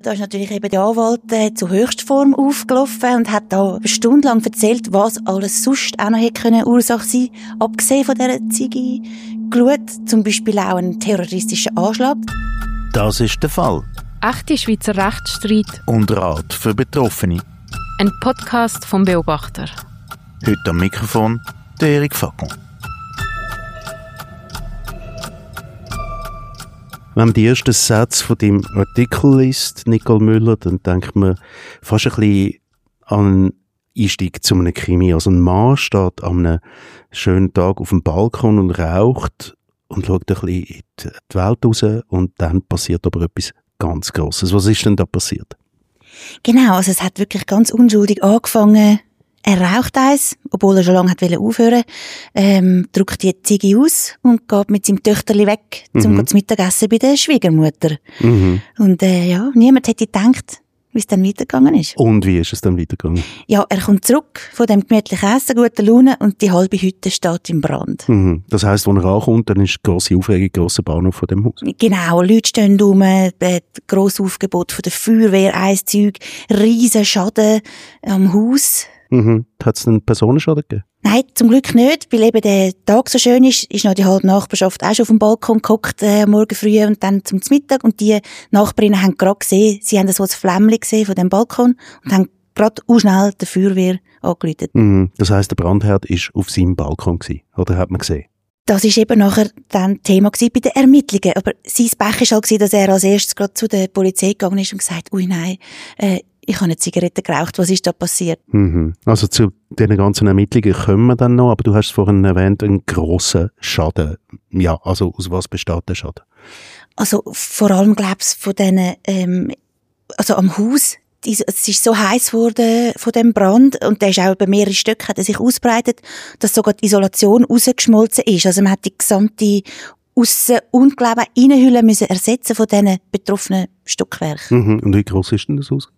Da ist natürlich eben der Anwalt zur Höchstform aufgelaufen und hat da stundenlang erzählt, was alles sonst auch noch hätte Ursache sein können, abgesehen von dieser Ziege-Glut, zum Beispiel auch ein terroristischer Anschlag. Das ist der Fall. Echte Schweizer Rechtsstreit Und Rat für Betroffene. Ein Podcast vom Beobachter. Heute am Mikrofon der Erik Facon. Wenn man die ersten Sätze von deinem Artikel liest, Nicole Müller, dann denkt man fast ein bisschen an einen Einstieg zu einem Krimi. Also ein Mann steht an einem schönen Tag auf dem Balkon und raucht und schaut ein bisschen in die Welt raus und dann passiert aber etwas ganz Grosses. Was ist denn da passiert? Genau, also es hat wirklich ganz unschuldig angefangen. Er raucht eins, obwohl er schon lange aufhören wollte, drückt die Ziege aus und geht mit seinem Töchterli weg, zum zu Mittagessen bei der Schwiegermutter. Und niemand hätte gedacht, wie es dann weitergegangen ist. Und wie ist es dann weitergegangen? Ja, er kommt zurück von dem gemütlichen Essen, guter Laune, und die halbe Hütte steht im Brand. Das heisst, als er ankommt, dann ist grosse Aufregung, grosser Bahnhof von dem Haus. Genau, Leute stehen rum, grosses Aufgebot von der Feuerwehr, Eiszeug, riesen Schaden am Haus. Hat es einen Personenschaden gegeben? Nein, zum Glück nicht, weil eben der Tag so schön ist noch die halbe Nachbarschaft auch schon auf dem Balkon gehockt, morgen früh und dann zum Mittag. Und die Nachbarinnen haben gerade gesehen, sie haben so ein Flämmchen gesehen von dem Balkon und haben gerade schnell der Feuerwehr angerufen. Das heisst, der Brandherd war auf seinem Balkon gewesen, oder hat man gesehen? Das ist eben nachher dann Thema gewesen bei den Ermittlungen. Aber sein Pech war halt, dass er als erstes gerade zu der Polizei gegangen ist und gesagt, ui nein, ich habe eine Zigarette geraucht, was ist da passiert? Also zu diesen ganzen Ermittlungen kommen wir dann noch, aber du hast es vorhin erwähnt, einen grossen Schaden. Ja, also aus was besteht der Schaden? Also vor allem, glaube ich, von diesen, also am Haus, es ist so heiß geworden von dem Brand und der ist auch über mehrere Stücke, hat er sich ausbreitet, dass sogar die Isolation rausgeschmolzen ist. Also man hat die gesamte Aussen- und, glaube ich, Innenhülle müssen ersetzen von diesen betroffenen Stockwerken. Und wie gross ist denn das Haus?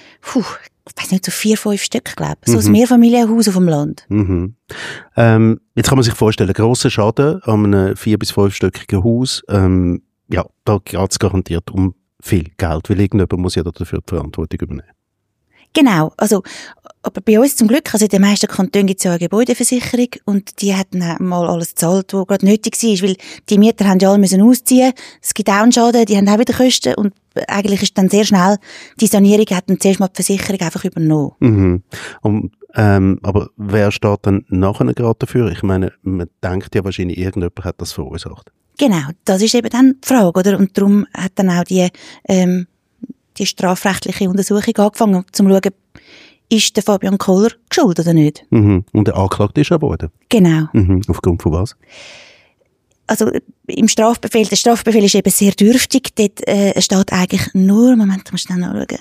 Ich weiss nicht, so 4-5 Stück, glaube ich. So ein Mehrfamilienhaus auf dem Land. Jetzt kann man sich vorstellen, grosser Schaden an einem 4- bis 5-stöckigen Haus. Ja, da geht es garantiert um viel Geld, weil irgendjemand muss ja dafür die Verantwortung übernehmen. Genau, also, aber bei uns zum Glück, also in den meisten Kantonen gibt es ja eine Gebäudeversicherung und die hat dann mal alles gezahlt, was gerade nötig war, weil die Mieter haben ja alle müssen ausziehen, es gibt auch einen Schaden, die haben auch wieder Kosten und eigentlich ist dann sehr schnell, die Sanierung hat dann zuerst mal die Versicherung einfach übernommen. Aber wer steht dann nachher gerade dafür? Ich meine, man denkt ja wahrscheinlich, irgendjemand hat das verursacht. Genau, das ist eben dann die Frage, oder? Und darum hat dann auch die strafrechtliche Untersuchung angefangen, um zu schauen, ist der Fabian Kohler schuld oder nicht. Und der Anklagte ist erworben? Genau. Aufgrund von was? Also im Strafbefehl, der Strafbefehl ist eben sehr dürftig, dort steht eigentlich nur, Moment, ich muss schnell nachschauen,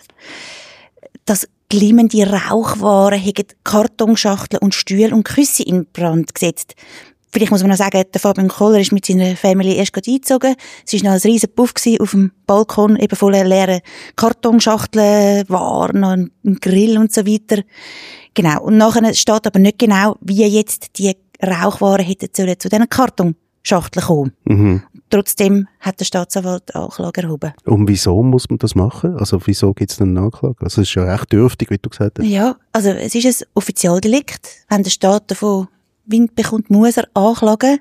dass glimmende Rauchwaren hätten Kartonschachteln und Stühle und Küsse in Brand gesetzt. Vielleicht muss man noch sagen, der Fabian Kohler ist mit seiner Family erst gerade eingezogen. Es war noch ein riesen Puff auf dem Balkon, eben voller leeren Kartonschachteln, Waren, noch ein Grill und so weiter. Genau. Und nachher steht aber nicht genau, wie jetzt die Rauchwaren hätten zu diesen Kartonschachteln kommen. Trotzdem hat der Staatsanwalt Anklage erhoben. Und wieso muss man das machen? Also wieso gibt es denn eine Anklage? Also es ist ja recht dürftig, wie du gesagt hast. Ja, also es ist ein Offizialdelikt. Wenn der Staat davon Wind bekommt, muss er anklagen.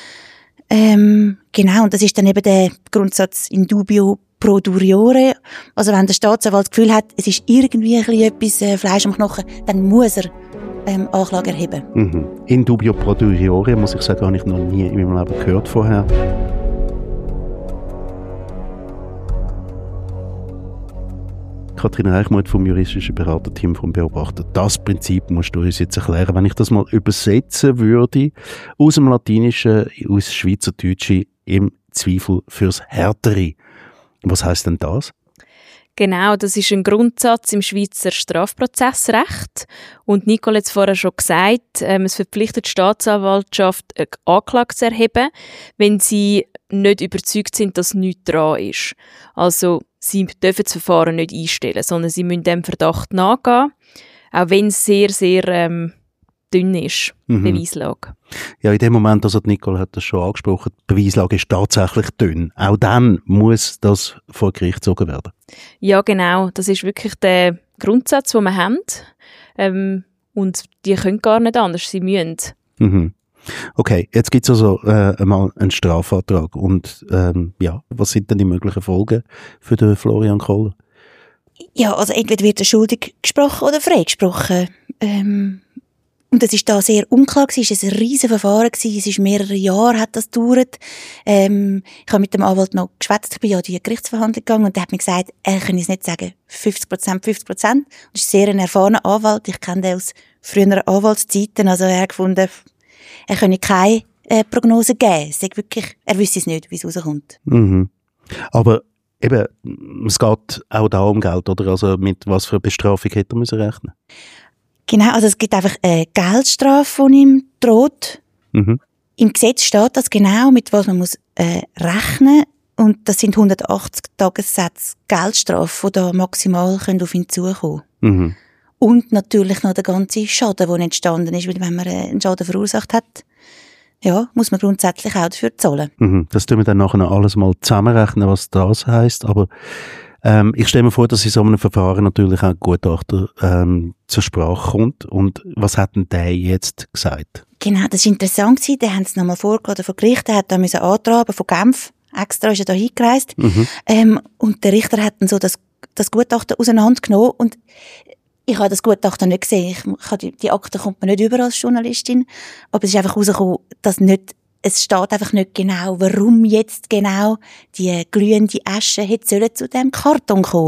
Genau, und das ist dann eben der Grundsatz in dubio pro duriore. Also wenn der Staatsanwalt das Gefühl hat, es ist irgendwie ein bisschen etwas Fleisch am Knochen, dann muss er Anklage erheben. In dubio pro duriore, muss ich sagen, habe ich noch nie in meinem Leben gehört vorher. Kathrin Reichmuth vom juristischen Beraterteam vom Beobachter. Das Prinzip musst du uns jetzt erklären. Wenn ich das mal übersetzen würde, aus dem Latinischen, aus Schweizerdeutsche, im Zweifel fürs Härtere. Was heisst denn das? Genau, das ist ein Grundsatz im Schweizer Strafprozessrecht. Und Nicole hat es vorher schon gesagt, es verpflichtet die Staatsanwaltschaft, eine Anklage zu erheben, wenn sie nicht überzeugt sind, dass nichts dran ist. Also, sie dürfen das Verfahren nicht einstellen, sondern sie müssen dem Verdacht nachgehen, auch wenn es sehr, sehr dünn ist, Beweislage. Ja, in dem Moment, also Nicole hat das schon angesprochen, die Beweislage ist tatsächlich dünn. Auch dann muss das vor Gericht gezogen werden. Ja, genau. Das ist wirklich der Grundsatz, den wir haben. Und die können gar nicht anders, sie müssen. Mhm. Okay, jetzt gibt es also einmal einen Strafantrag. Und was sind denn die möglichen Folgen für den Florian Kohler? Ja, also entweder wird er schuldig gesprochen oder freigesprochen. Und das ist da sehr unklar gewesen. Es war ein riesen Verfahren gewesen. Es ist mehrere Jahre hat das gedauert. Ich habe mit dem Anwalt noch geschwätzt. Ich bin ja in die Gerichtsverhandlung gegangen und der hat mir gesagt, er könne es nicht sagen. 50%. Das ist sehr ein erfahrener Anwalt. Ich kenne den aus früheren Anwaltszeiten. Also er hat gefunden, er könne keine Prognose geben. Er wüsste es nicht, wie es rauskommt. Mhm. Aber eben, es geht auch da um Geld, oder? Also mit was für eine Bestrafung hätte er müssen rechnen? Genau, also es gibt einfach eine Geldstrafe, die ihm droht. Mhm. Im Gesetz steht das genau, mit was man muss rechnen. Und das sind 180 Tagessätze Geldstrafe, die da maximal auf ihn zukommen können. Mhm. Und natürlich noch der ganze Schaden, der entstanden ist, weil wenn man einen Schaden verursacht hat, ja, muss man grundsätzlich auch dafür zahlen. Mhm. Das tun wir dann nachher alles mal zusammenrechnen, was das heisst. Aber ich stelle mir vor, dass in so einem Verfahren natürlich auch ein Gutachter zur Sprache kommt. Und was hat denn der jetzt gesagt? Genau, das war interessant. Der haben es nochmal vorgeladen vor Gericht. Der hat da antraben von Genf. Extra ist er da hingereist. Mhm. Und der Richter hat dann so das Gutachten auseinandergenommen. Und ich habe das Gutachten nicht gesehen. Die Akte kommt mir nicht über als Journalistin. Aber es ist einfach rausgekommen, dass es steht einfach nicht genau, warum jetzt genau die glühende Asche hätte zu dem Karton kommen.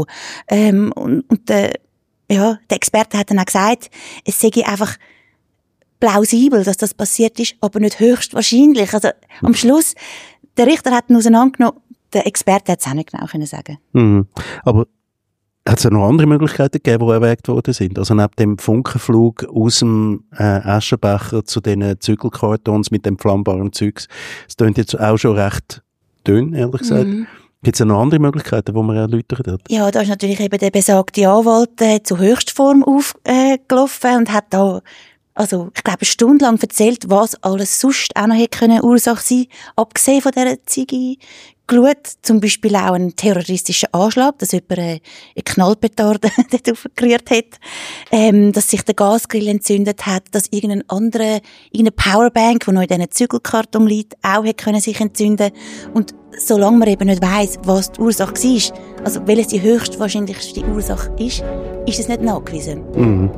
Der Experte hat dann auch gesagt, es sei einfach plausibel, dass das passiert ist, aber nicht höchstwahrscheinlich. Also am Schluss, der Richter hat ihn auseinandergenommen, der Experte hat es auch nicht genau können sagen. Mhm. Aber hat es ja noch andere Möglichkeiten gegeben, die erwägt worden sind? Also neben dem Funkenflug aus dem Aschenbecher zu den Zügelkartons mit dem flammbaren Zeugs, das klingt jetzt auch schon recht dünn, ehrlich gesagt. Gibt es ja noch andere Möglichkeiten, die man erläutern wird? Ja, da ist natürlich eben der besagte Anwalt zu Höchstform aufgelaufen und hat da, also ich glaube, stundenlang erzählt, was alles sonst auch noch hätte können Ursache sein, abgesehen von dieser Ziege-Glut, zum Beispiel auch einen terroristischen Anschlag, dass jemand eine Knallpetarde dort aufgerührt hat, dass sich der Gasgrill entzündet hat, dass irgendeine Powerbank, die noch in diesen Zügelkarton liegt, auch hätte können sich entzünden. Und solange man eben nicht weiss, was die Ursache war, also welches die höchstwahrscheinlichste Ursache ist es nicht nachgewiesen. Mhm.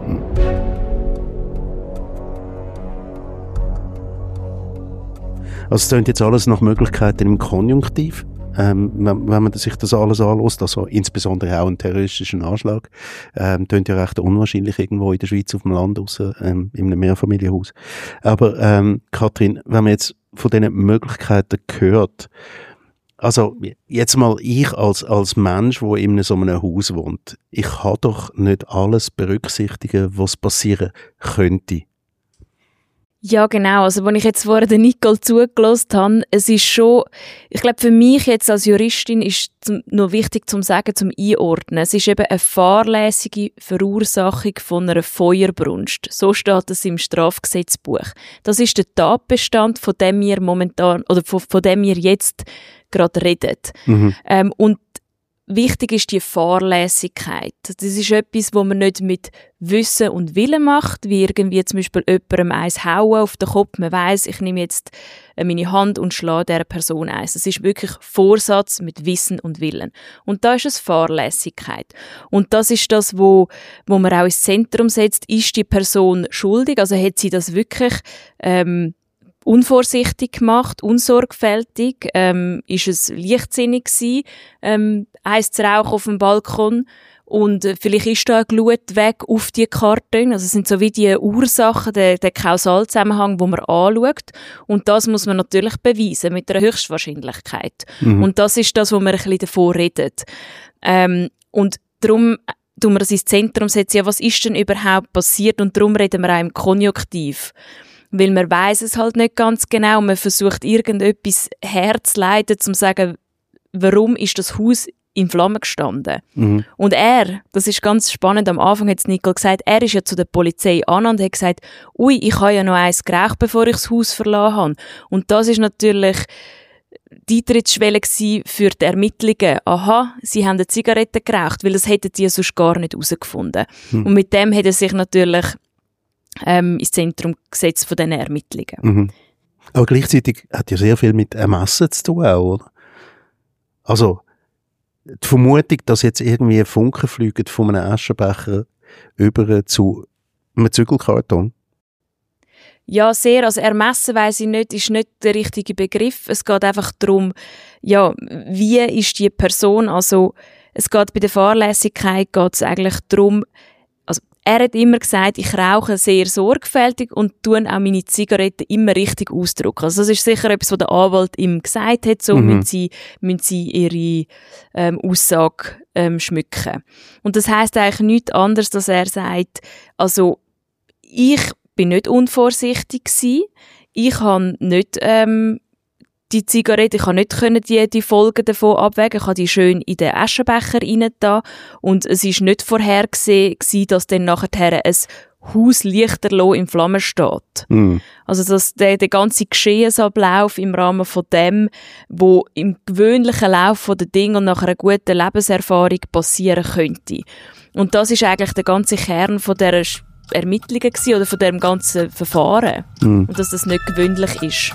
Also es klingt jetzt alles nach Möglichkeiten im Konjunktiv, wenn man sich das alles anlässt, also insbesondere auch einen terroristischen Anschlag, klingt ja recht unwahrscheinlich irgendwo in der Schweiz auf dem Land raus, in einem Mehrfamilienhaus. Aber Kathrin, wenn man jetzt von diesen Möglichkeiten hört, also jetzt mal ich als Mensch, der in so einem Haus wohnt, ich kann doch nicht alles berücksichtigen, was passieren könnte. Ja, genau. Also, als ich jetzt vorher der Nicole zugelassen habe, es ist schon, ich glaube, für mich jetzt als Juristin ist noch wichtig zu sagen, zum Einordnen. Es ist eben eine fahrlässige Verursachung von einer Feuerbrunst. So steht es im Strafgesetzbuch. Das ist der Tatbestand, von dem wir momentan, oder von dem wir jetzt gerade reden. Mhm. Und wichtig ist die Fahrlässigkeit. Das ist etwas, was man nicht mit Wissen und Willen macht, wie irgendwie zum Beispiel jemandem eins hauen auf den Kopf. Man weiss, ich nehme jetzt meine Hand und schlage dieser Person eins. Das ist wirklich Vorsatz mit Wissen und Willen. Und da ist es Fahrlässigkeit. Und das ist das, wo man auch ins Zentrum setzt. Ist die Person schuldig? Also hat sie das wirklich unvorsichtig gemacht, unsorgfältig? Ist es leichtsinnig gewesen, eins zu rauchen auf dem Balkon? Und vielleicht ist da eine Glut weg auf die Karton. Also es sind so wie die Ursachen, der Kausalzusammenhang, den man anschaut. Und das muss man natürlich beweisen mit einer Höchstwahrscheinlichkeit. Mhm. Und das ist das, wo man ein bisschen davon redet. Und darum tun wir das ins Zentrum setzen. Ja, was ist denn überhaupt passiert? Und darum reden wir auch im Konjunktiv. Weil man weiss es halt nicht ganz genau. Man versucht irgendetwas herzuleiten, um zu sagen, warum ist das Haus in Flammen gestanden. Und er, das ist ganz spannend, am Anfang hat Nicole gesagt, er ist ja zu der Polizei an und hat gesagt, ui, ich habe ja noch eins geraucht, bevor ich das Haus verlassen habe. Und das ist natürlich die Eintrittsschwelle für die Ermittlungen. Aha, sie haben eine Zigarette geraucht, weil das hätten die sonst gar nicht herausgefunden. Und mit dem hat er sich natürlich ins Zentrum gesetzt von diesen Ermittlungen. Aber gleichzeitig hat ja sehr viel mit Ermessen zu tun auch, oder? Also, die Vermutung, dass jetzt irgendwie Funken fliegen von einem Aschenbecher über zu einem Zügelkarton. Ja, sehr. Also ermessen weiss ich nicht, ist nicht der richtige Begriff. Es geht einfach darum, ja, wie ist die Person, also es geht bei der Fahrlässigkeit geht's eigentlich darum, also er hat immer gesagt, ich rauche sehr sorgfältig und tue auch meine Zigaretten immer richtig ausdrücken. Also das ist sicher etwas, was der Anwalt ihm gesagt hat, so müssen sie ihre Aussage schmücken. Und das heisst eigentlich nichts anderes, dass er sagt, also ich bin nicht unvorsichtig gewesen. Ich habe nicht die Zigarette, ich konnte nicht die Folgen davon abwägen. Ich habe die schön in den Aschenbecher rein da und es ist nicht vorhergesehen, dass dann nachher ein Haus lichterloh in Flammen steht. Also dass der ganze Geschehensablauf im Rahmen von dem, wo im gewöhnlichen Lauf der Dinge und nach einer guten Lebenserfahrung passieren könnte. Und das ist eigentlich der ganze Kern von dieser Ermittlungen gewesen, oder von dem ganzen Verfahren. Und dass das nicht gewöhnlich ist.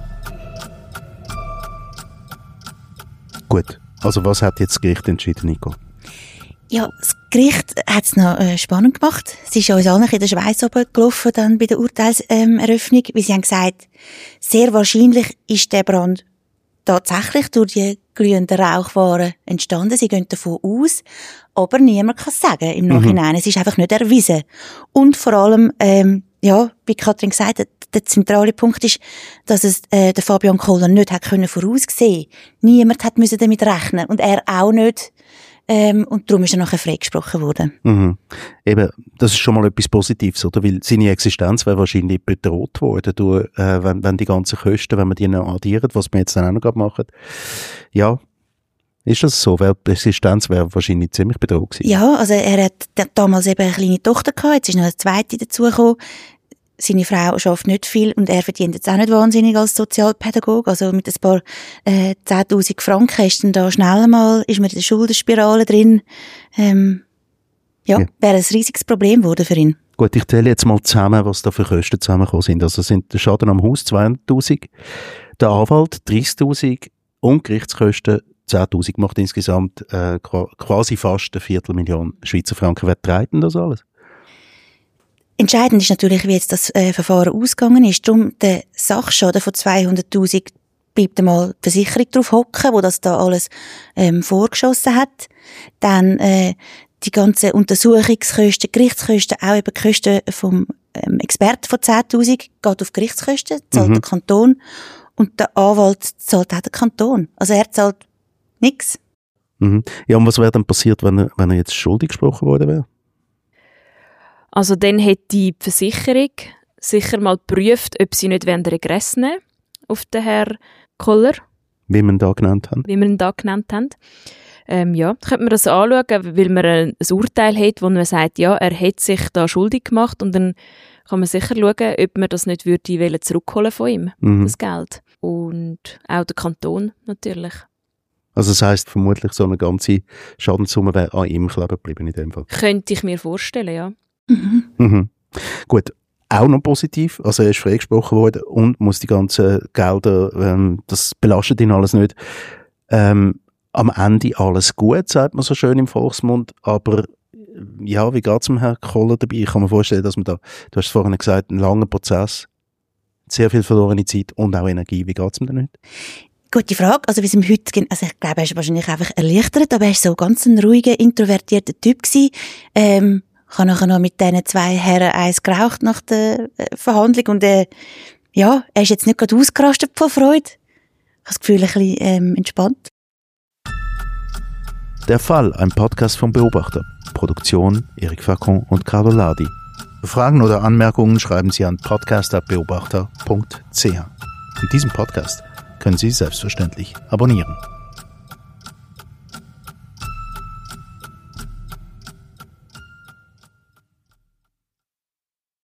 Gut, also was hat jetzt das Gericht entschieden, Nico? Ja, das Gericht hat es noch spannend gemacht. Es ist ja uns allen in der Schweiz oben gelaufen, dann bei der Urteilseröffnung, weil sie haben gesagt, sehr wahrscheinlich ist der Brand tatsächlich durch die glühenden Rauchwaren entstanden. Sie gehen davon aus, aber niemand kann es sagen im Nachhinein. Es ist einfach nicht erwiesen. Und vor allem, ja, wie Katrin gesagt hat, der zentrale Punkt ist, dass es der Fabian Kohler nicht hat können voraussehen. Niemand hat müssen damit rechnen und er auch nicht. Und darum ist er nachher freigesprochen worden. Eben, das ist schon mal etwas Positives, oder? Weil seine Existenz wäre wahrscheinlich bedroht worden, durch, wenn die ganzen Kosten, wenn man die noch addieren, was wir jetzt dann auch noch gerade machen. Ja, ist das so? Die Existenz wäre wahrscheinlich ziemlich bedroht gewesen. Ja, also er hat damals eben eine kleine Tochter gehabt, jetzt ist noch eine zweite dazugekommen. Seine Frau arbeitet nicht viel und er verdient jetzt auch nicht wahnsinnig als Sozialpädagoge. Also mit ein paar 10'000 Franken ist dann da schnell mal, ist man in der Schuldenspirale drin. Wäre ein riesiges Problem geworden für ihn. Gut, ich zähle jetzt mal zusammen, was da für Kosten zusammengekommen sind. Also sind der Schaden am Haus 200'000, der Anwalt 30'000 und Gerichtskosten 10'000, macht insgesamt quasi fast 250.000 Schweizer Franken. Wer trägt denn das alles? Entscheidend ist natürlich, wie jetzt das Verfahren ausgegangen ist. Darum der Sachschaden von 200'000 bleibt einmal die Versicherung drauf hocken, wo das da alles vorgeschossen hat. Dann die ganzen Untersuchungskosten, Gerichtskosten, auch eben die Kosten vom Experten von 10'000 geht auf Gerichtskosten, zahlt der Kanton. Und der Anwalt zahlt auch der Kanton. Also er zahlt nichts. Ja, und was wäre dann passiert, wenn er jetzt schuldig gesprochen worden wäre? Also dann hätte die Versicherung sicher mal geprüft, ob sie nicht Regress nehmen auf den Herrn Kohler. Wie wir ihn da genannt haben. Ja, könnte man das anschauen, weil man ein Urteil hat, wo man sagt, ja, er hat sich da schuldig gemacht und dann kann man sicher schauen, ob man das nicht würde zurückholen von ihm, das Geld. Und auch der Kanton natürlich. Also das heisst vermutlich, so eine ganze Schadenssumme wäre an ihm kleben geblieben in dem Fall. Könnte ich mir vorstellen, ja. Gut, auch noch positiv, also er ist freigesprochen worden und muss die ganzen Gelder, das belastet ihn alles nicht. Am Ende alles gut, sagt man so schön im Volksmund, aber ja, wie geht es dem Herrn Kohler dabei? Ich kann mir vorstellen, dass man da, du hast es vorhin gesagt, ein langer Prozess, sehr viel verlorene Zeit und auch Energie. Wie geht es ihm denn nicht? Gute Frage. Also wie es ihm heute geht, also ich glaube, er ist wahrscheinlich einfach erleichtert, aber er war so ganz ein ruhiger, introvertierter Typ gewesen. Ich habe nachher noch mit diesen zwei Herren eins geraucht nach der Verhandlung und ja, er ist jetzt nicht gerade ausgerastet vor Freude. Ich habe das Gefühl, ein bisschen entspannt. Der Fall, ein Podcast vom Beobachter. Produktion Erik Facon und Carlo Ladi. Für Fragen oder Anmerkungen schreiben Sie an podcast@beobachter.ch. Und diesen Podcast können Sie selbstverständlich abonnieren.